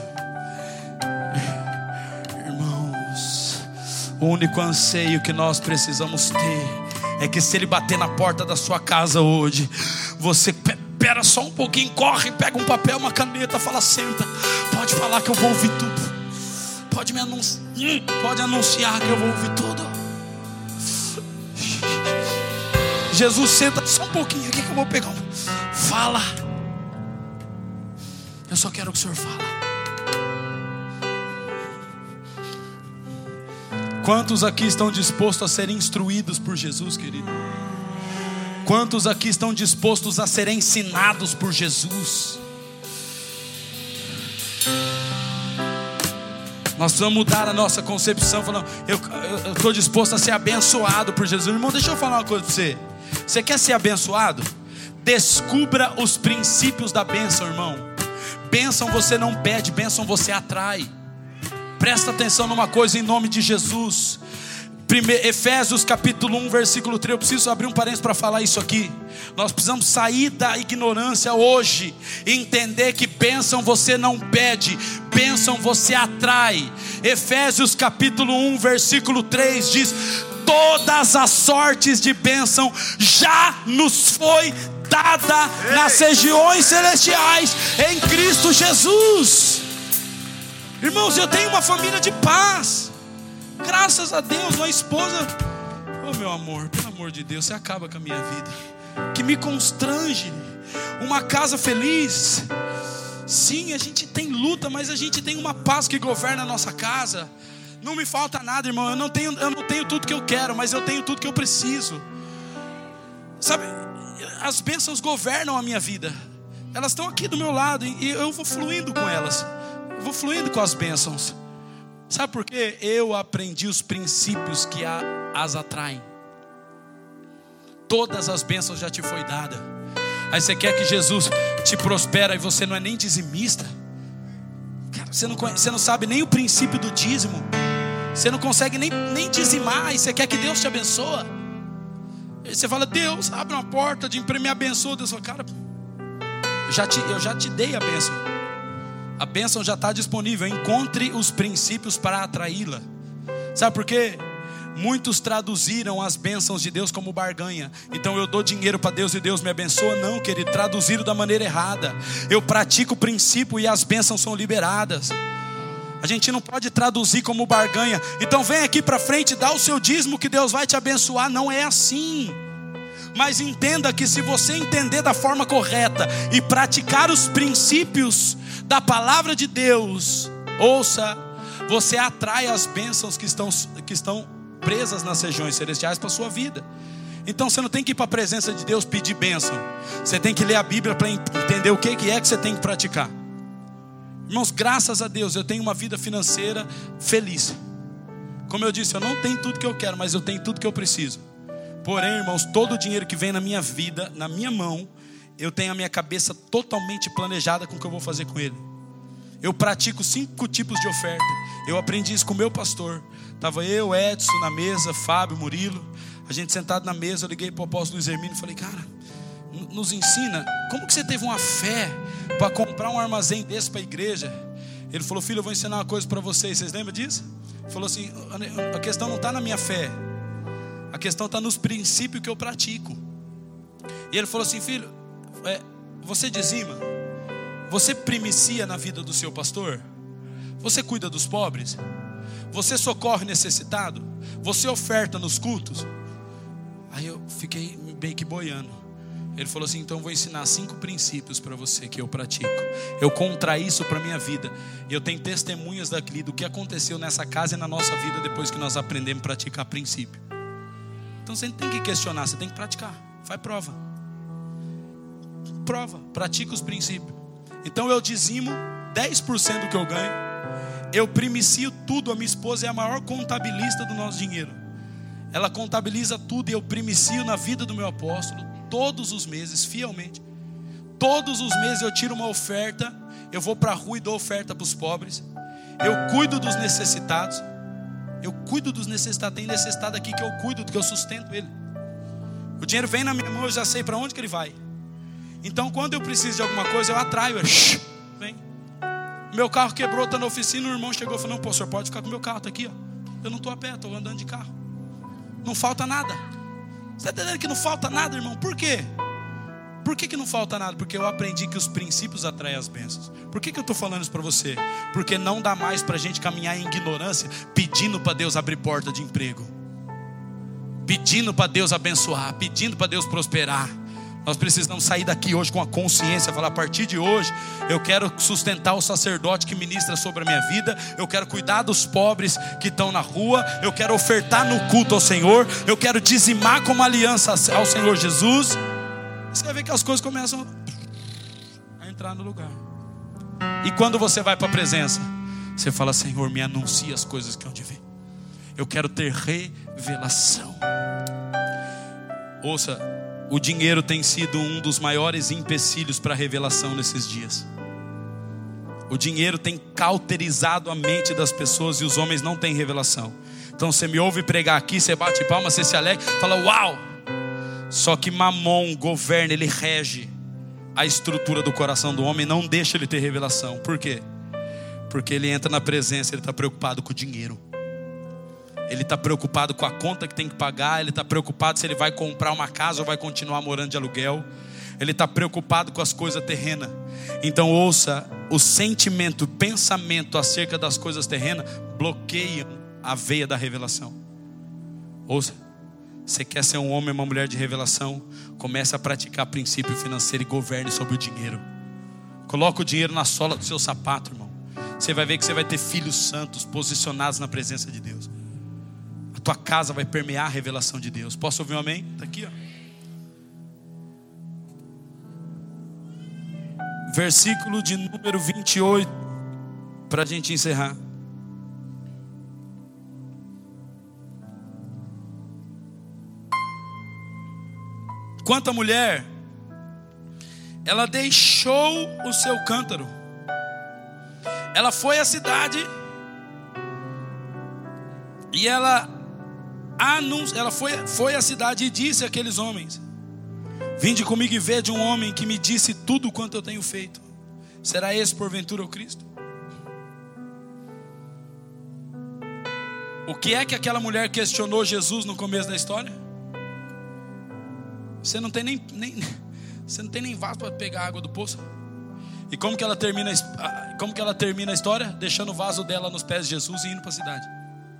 Irmãos, o único anseio que nós precisamos ter é que se ele bater na porta da sua casa hoje, você espera só um pouquinho, corre, pega um papel, uma caneta, fala: senta, pode falar que eu vou ouvir tudo. Pode me anunciar, pode anunciar que eu vou ouvir tudo. Jesus, senta só um pouquinho aqui que eu vou pegar um. Fala. Eu só quero que o Senhor fala. Quantos aqui estão dispostos a serem instruídos por Jesus, querido? Quantos aqui estão dispostos a serem ensinados por Jesus? Nós precisamos mudar a nossa concepção, falando: eu estou disposto a ser abençoado por Jesus. Irmão, deixa eu falar uma coisa para você. Você quer ser abençoado? Descubra os princípios da bênção, irmão. Bênção você não pede, bênção você atrai. Presta atenção numa coisa em nome de Jesus. Primeiro, Efésios capítulo um, versículo três. Eu preciso abrir um parênteses para falar isso aqui. Nós precisamos sair da ignorância hoje e entender que bênção você não pede, bênção você atrai. Efésios capítulo um, versículo três diz: todas as sortes de bênção já nos foi dada nas regiões celestiais em Cristo Jesus. Irmãos, eu tenho uma família de paz, graças a Deus, uma esposa. Oh meu amor, pelo amor de Deus, você acaba com a minha vida, que me constrange, uma casa feliz. Sim, a gente tem luta, mas a gente tem uma paz que governa a nossa casa. Não me falta nada, irmão. Eu não tenho, eu não tenho tudo que eu quero, mas eu tenho tudo que eu preciso. Sabe, as bênçãos governam a minha vida. Elas estão aqui do meu lado e eu vou fluindo com elas. Eu vou fluindo com as bênçãos. Sabe por quê? Eu aprendi os princípios que a, as atraem. Todas as bênçãos já te foi dada. Aí você quer que Jesus te prospere e você não é nem dizimista. Cara, você não, conhece, você não sabe nem o princípio do dízimo. Você não consegue nem, nem dizimar e você quer que Deus te abençoe. Aí você fala, Deus, abre uma porta de emprego, me abençoa. Deus fala, cara, eu já te, eu já te dei a bênção. A bênção já está disponível. Encontre os princípios para atraí-la. Sabe por quê? Muitos traduziram as bênçãos de Deus como barganha. Então eu dou dinheiro para Deus e Deus me abençoa. Não, querido, traduziram da maneira errada. Eu pratico o princípio e as bênçãos são liberadas. A gente não pode traduzir como barganha. Então vem aqui para frente, dá o seu dízimo que Deus vai te abençoar. Não é assim. Mas entenda que se você entender da forma correta e praticar os princípios da palavra de Deus, ouça, você atrai as bênçãos que estão, que estão presas nas regiões celestiais para a sua vida. Então você não tem que ir para a presença de Deus pedir bênção. Você tem que ler a Bíblia para entender o que é que você tem que praticar. Irmãos, graças a Deus eu tenho uma vida financeira feliz. Como eu disse, eu não tenho tudo que eu quero, mas eu tenho tudo que eu preciso. Porém, irmãos, todo o dinheiro que vem na minha vida, na minha mão, eu tenho a minha cabeça totalmente planejada com o que eu vou fazer com ele. Eu pratico cinco tipos de oferta. Eu aprendi isso com o meu pastor. Estava eu, Edson na mesa, Fábio, Murilo. A gente sentado na mesa, eu liguei para o apóstolo Luiz Hermínio e falei, cara, nos ensina, como que você teve uma fé para comprar um armazém desse para a igreja? Ele falou, filho, eu vou ensinar uma coisa para vocês. Vocês lembram disso? Ele falou assim, a questão não está na minha fé. A questão está nos princípios que eu pratico. E ele falou assim, filho, é, você dizima? Você primicia na vida do seu pastor? Você cuida dos pobres? Você socorre necessitado? Você oferta nos cultos? Aí eu fiquei meio que boiando. Ele falou assim, então eu vou ensinar cinco princípios para você que eu pratico. Eu contraí isso para a minha vida. E eu tenho testemunhas daqui do que aconteceu nessa casa e na nossa vida depois que nós aprendemos a praticar princípio. Então você não tem que questionar, você tem que praticar. Faz prova. Prova, pratica os princípios. Então eu dizimo dez por cento do que eu ganho. Eu primicio tudo. A minha esposa é a maior contabilista do nosso dinheiro. Ela contabiliza tudo e eu primicio na vida do meu apóstolo todos os meses, fielmente. Todos os meses eu tiro uma oferta. Eu vou para a rua e dou oferta para os pobres. Eu cuido dos necessitados. Eu cuido dos necessitados. Tem necessitado aqui que eu cuido, que eu sustento ele. O dinheiro vem na minha mão, eu já sei para onde que ele vai. Então quando eu preciso de alguma coisa, eu atraio. Eu, vem. Meu carro quebrou, está na oficina. O irmão chegou e falou, não, pô, o senhor pode ficar com o meu carro, está aqui, ó. Eu não estou a pé, estou andando de carro. Não falta nada. Você está entendendo que não falta nada, irmão? Por quê? Por que que não falta nada? Porque eu aprendi que os princípios atraem as bênçãos. Por que que eu estou falando isso para você? Porque não dá mais para a gente caminhar em ignorância, pedindo para Deus abrir porta de emprego, pedindo para Deus abençoar, pedindo para Deus prosperar. Nós precisamos sair daqui hoje com a consciência, falar, a partir de hoje eu quero sustentar o sacerdote que ministra sobre a minha vida, eu quero cuidar dos pobres que estão na rua, eu quero ofertar no culto ao Senhor, eu quero dizimar como aliança ao Senhor Jesus. Você vai ver que as coisas começam a entrar no lugar. E quando você vai para a presença, você fala, Senhor, me anuncia as coisas que eu de ver. Eu quero ter revelação. Ouça, o dinheiro tem sido um dos maiores empecilhos para a revelação nesses dias. O dinheiro tem cauterizado a mente das pessoas e os homens não têm revelação. Então você me ouve pregar aqui, você bate palma, você se alegra, fala uau! Só que Mamon governa, ele rege a estrutura do coração do homem, não deixa ele ter revelação. Por quê? Porque ele entra na presença, ele está preocupado com o dinheiro. Ele está preocupado com a conta que tem que pagar. Ele está preocupado se ele vai comprar uma casa ou vai continuar morando de aluguel. Ele está preocupado com as coisas terrenas. Então ouça, o sentimento, o pensamento acerca das coisas terrenas bloqueiam a veia da revelação. Ouça, Você quer ser um homem ou uma mulher de revelação? Comece a praticar princípio financeiro e governe sobre o dinheiro. Coloca o dinheiro na sola do seu sapato, irmão. Você vai ver que você vai ter filhos santos posicionados na presença de Deus. A tua casa vai permear a revelação de Deus. Posso ouvir um amém? Está aqui, ó. Versículo de número vinte e oito, para a gente encerrar. Quanto a mulher, ela deixou o seu cântaro, ela foi à cidade e ela anunci... ela foi, foi à cidade e disse àqueles homens: vinde comigo e vede um homem que me disse tudo quanto eu tenho feito. Será esse porventura o Cristo? O que é que aquela mulher questionou Jesus no começo da história? Você não tem nem, nem, você não tem nem vaso para pegar água do poço. E como que ela termina, como que ela termina a história? Deixando o vaso dela nos pés de Jesus e indo para a cidade.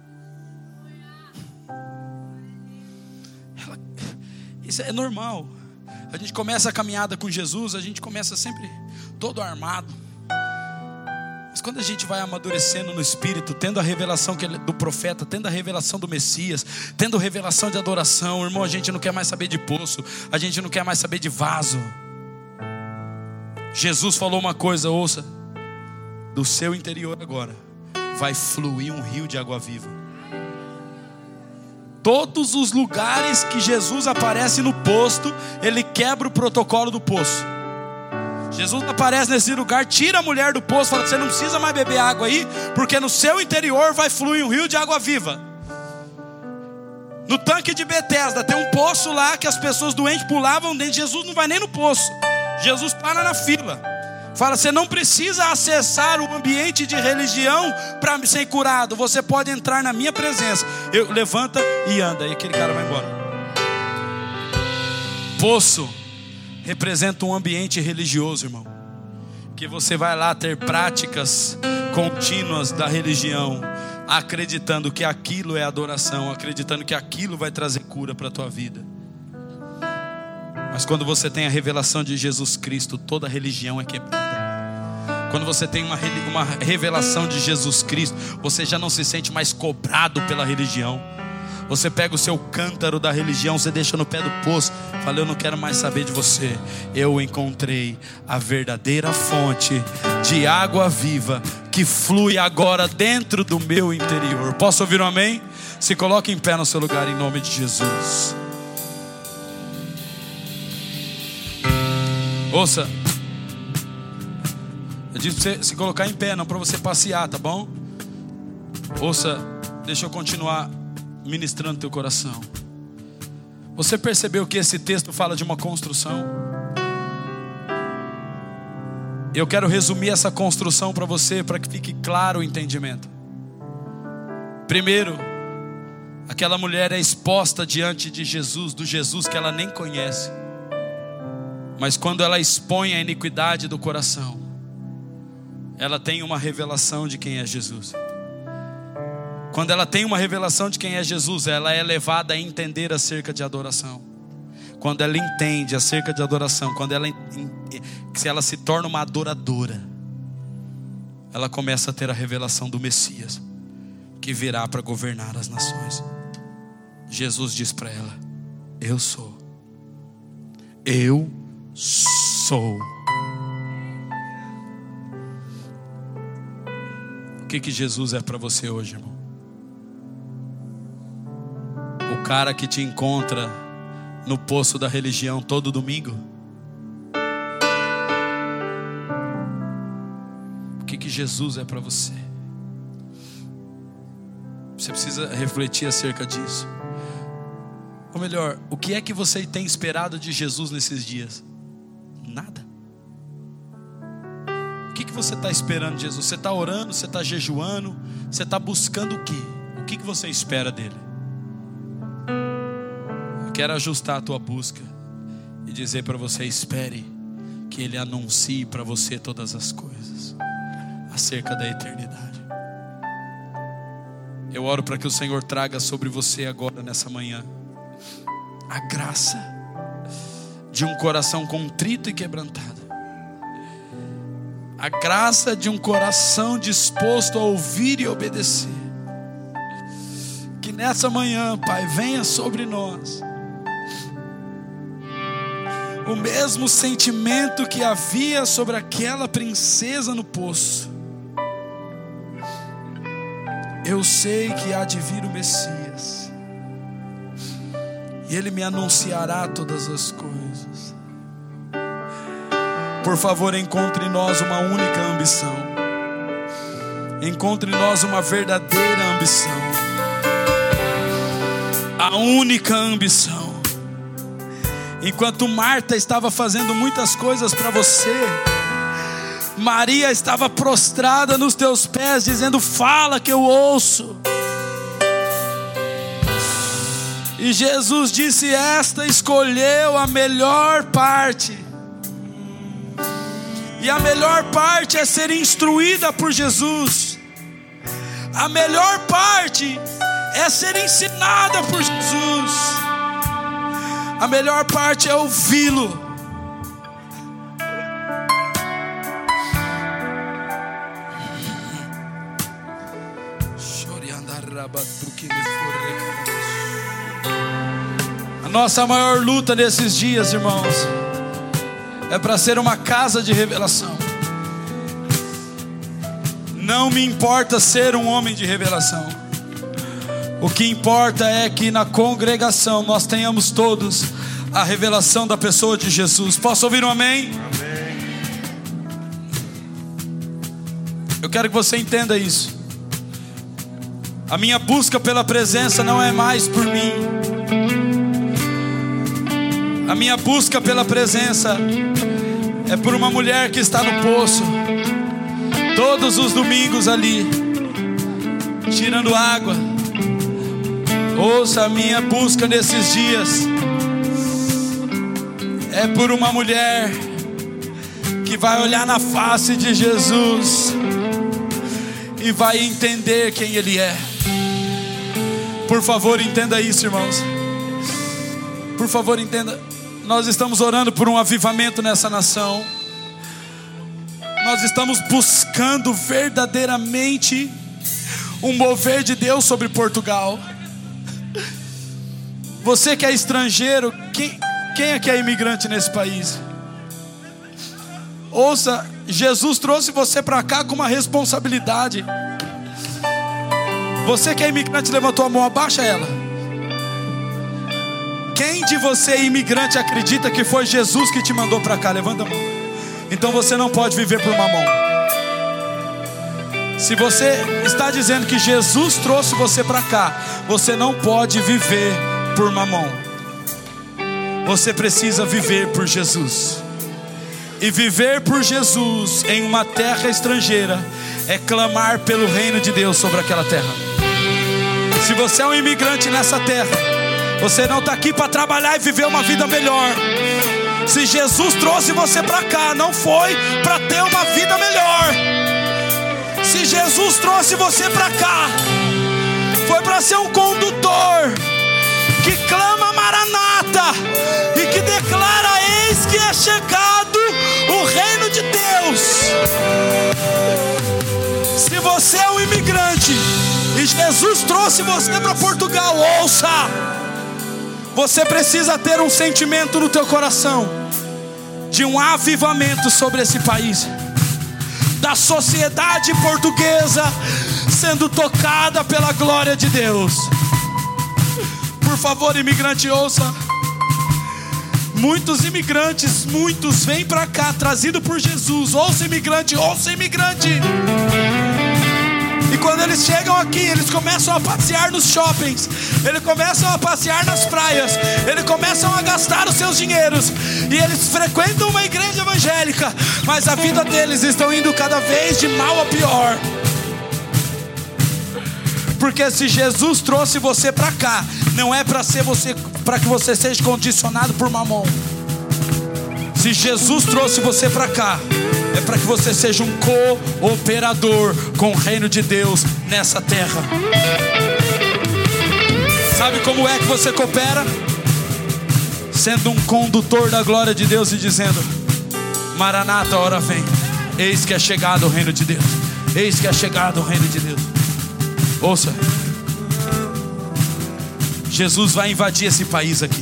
Ela, isso é normal. A gente começa a caminhada com Jesus, a gente começa sempre todo armado. Mas quando a gente vai amadurecendo no Espírito, tendo a revelação do profeta, tendo a revelação do Messias, tendo a revelação de adoração, irmão, a gente não quer mais saber de poço, a gente não quer mais saber de vaso. Jesus falou uma coisa, ouça: do seu interior agora vai fluir um rio de água viva. Todos os lugares que Jesus aparece no posto, ele quebra o protocolo do poço. Jesus aparece nesse lugar, tira a mulher do poço, fala: você não precisa mais beber água aí, porque no seu interior vai fluir um rio de água viva. No tanque de Betesda tem um poço lá que as pessoas doentes pulavam dentro. Jesus não vai nem no poço, Jesus para na fila. Fala: você não precisa acessar o ambiente de religião para ser curado, você pode entrar na minha presença. Eu, levanta e anda. E aquele cara vai embora. Poço representa um ambiente religioso, irmão, que você vai lá ter práticas contínuas da religião, acreditando que aquilo é adoração, acreditando que aquilo vai trazer cura para a tua vida. Mas quando você tem a revelação de Jesus Cristo, toda religião é quebrada. Quando você tem uma, uma revelação de Jesus Cristo, você já não se sente mais cobrado pela religião. Você pega o seu cântaro da religião, você deixa no pé do poço, fala: eu não quero mais saber de você. Eu encontrei a verdadeira fonte de água viva que flui agora dentro do meu interior. Posso ouvir um amém? Se coloque em pé no seu lugar em nome de Jesus. Ouça, eu disse para você se colocar em pé, não para você passear, tá bom? Ouça, deixa eu continuar ministrando teu coração. Você percebeu que esse texto fala de uma construção? Eu quero resumir essa construção para você, para que fique claro o entendimento. Primeiro, aquela mulher é exposta diante de Jesus, do Jesus que ela nem conhece. Mas quando ela expõe a iniquidade do coração, ela tem uma revelação de quem é Jesus. Quando ela tem uma revelação de quem é Jesus, ela é levada a entender acerca de adoração. Quando ela entende acerca de adoração, quando ela, se ela se torna uma adoradora, ela começa a ter a revelação do Messias, que virá para governar as nações. Jesus diz para ela: eu sou. Eu sou. O que que Jesus é para você hoje, irmão? O cara que te encontra no poço da religião todo domingo? O que que Jesus é para você? Você precisa refletir acerca disso. Ou melhor, o que é que você tem esperado de Jesus nesses dias? Nada. O que que você está esperando de Jesus? Você está orando, você está jejuando, você está buscando o quê? O que que você espera dele? Eu quero ajustar a tua busca e dizer para você: espere que ele anuncie para você todas as coisas acerca da eternidade. Eu oro para que o Senhor traga sobre você agora nessa manhã A graça de um coração contrito e quebrantado. A graça de um coração disposto a ouvir e obedecer. Que nessa manhã, Pai, venha sobre nós o mesmo sentimento que havia sobre aquela princesa no poço. Eu sei que há de vir o Messias, e Ele me anunciará todas as coisas. Por favor, encontre em nós uma única ambição. Encontre em nós uma verdadeira ambição. A única ambição. Enquanto Marta estava fazendo muitas coisas para você, Maria estava prostrada nos teus pés, dizendo: fala que eu ouço. E Jesus disse: esta escolheu a melhor parte. E a melhor parte é ser instruída por Jesus. A melhor parte é ser ensinada por Jesus. A melhor parte é ouvi-lo. A nossa maior luta nesses dias, irmãos, é para ser uma casa de revelação. Não me importa ser um homem de revelação. O que importa é que na congregação nós tenhamos todos a revelação da pessoa de Jesus. Posso ouvir um amém? Amém. Eu quero que você entenda isso. A minha busca pela presença não é mais por mim. A minha busca pela presença é por uma mulher que está no poço todos os domingos ali, tirando água. Ouça, a minha busca nesses dias é por uma mulher que vai olhar na face de Jesus e vai entender quem Ele é. Por favor, entenda isso, irmãos. Por favor, entenda. Nós estamos orando por um avivamento nessa nação. Nós estamos buscando verdadeiramente um mover de Deus sobre Portugal. Você que é estrangeiro, quem, quem é que é imigrante nesse país? Ouça, Jesus trouxe você para cá com uma responsabilidade. Você que é imigrante, levantou a mão, abaixa ela. Quem de você imigrante acredita que foi Jesus que te mandou para cá? Levanta a mão. Então você não pode viver por mamão. Se você está dizendo que Jesus trouxe você para cá, você não pode viver por mamão. Você precisa viver por Jesus. E viver por Jesus em uma terra estrangeira é clamar pelo reino de Deus sobre aquela terra. Se você é um imigrante nessa terra, você não está aqui para trabalhar e viver uma vida melhor. Se Jesus trouxe você para cá, não foi para ter uma vida melhor. Se Jesus trouxe você para cá, foi para ser um condutor que clama Maranata e que declara: eis que é chegado o reino de Deus. Se você é um imigrante e Jesus trouxe você para Portugal, ouça, você precisa ter um sentimento no teu coração de um avivamento sobre esse país, da sociedade portuguesa sendo tocada pela glória de Deus. Por favor, imigrante, ouça. Muitos imigrantes, muitos vêm para cá trazido por Jesus. Ouça, imigrante, ouça, imigrante. E quando eles chegam aqui, eles começam a passear nos shoppings, eles começam a passear nas praias, eles começam a gastar os seus dinheiros, e eles frequentam uma igreja evangélica, mas a vida deles está indo cada vez de mal a pior. Porque se Jesus trouxe você para cá, não é para ser você, para que você seja condicionado por mamão. Se Jesus trouxe você para cá, é para que você seja um cooperador com o reino de Deus nessa terra. Sabe como é que você coopera? Sendo um condutor da glória de Deus e dizendo: Maranata, a hora vem. Eis que é chegado o reino de Deus. Eis que é chegado o reino de Deus. Ouça, Jesus vai invadir esse país aqui.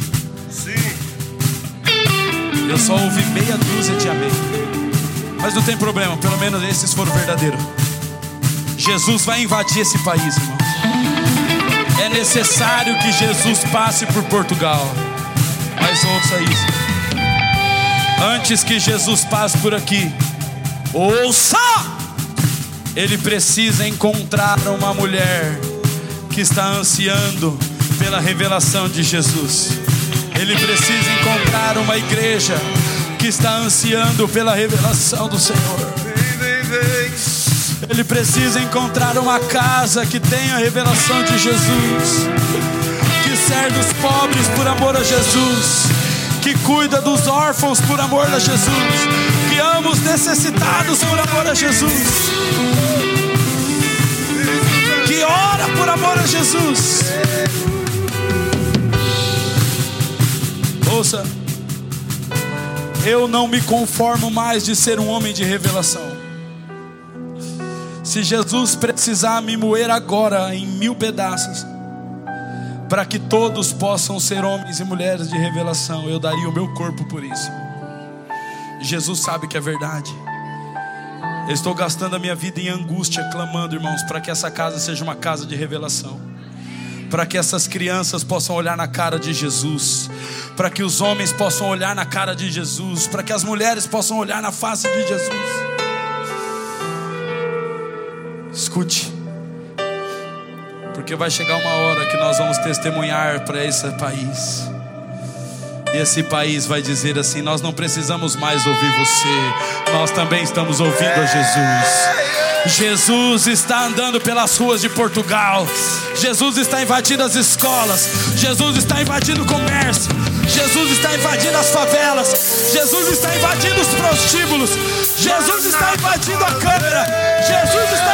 Eu só ouvi meia dúzia de amém, mas não tem problema, pelo menos esses foram verdadeiros. Jesus vai invadir esse país, irmão. É necessário que Jesus passe por Portugal. Mas ouça isso: antes que Jesus passe por aqui, ouça! Ele precisa encontrar uma mulher que está ansiando pela revelação de Jesus. Ele precisa encontrar uma igreja que está ansiando pela revelação do Senhor. Ele precisa encontrar uma casa que tenha a revelação de Jesus, que serve os pobres por amor a Jesus, que cuida dos órfãos por amor a Jesus, que ama os necessitados por amor a Jesus, que ora por amor a Jesus. Ouça, eu não me conformo mais de ser um homem de revelação. Se Jesus precisar me moer agora em mil pedaços, para que todos possam ser homens e mulheres de revelação, eu daria o meu corpo por isso. Jesus sabe que é verdade. Eu estou gastando a minha vida em angústia, clamando, irmãos, para que essa casa seja uma casa de revelação, para que essas crianças possam olhar na cara de Jesus, para que os homens possam olhar na cara de Jesus, para que as mulheres possam olhar na face de Jesus. Escute, porque vai chegar uma hora que nós vamos testemunhar para esse país, e esse país vai dizer assim: nós não precisamos mais ouvir você, nós também estamos ouvindo a Jesus. Jesus está andando pelas ruas de Portugal. Jesus está invadindo as escolas. Jesus está invadindo o comércio. Jesus está invadindo as favelas. Jesus está invadindo os prostíbulos. Jesus está invadindo a câmera. Jesus está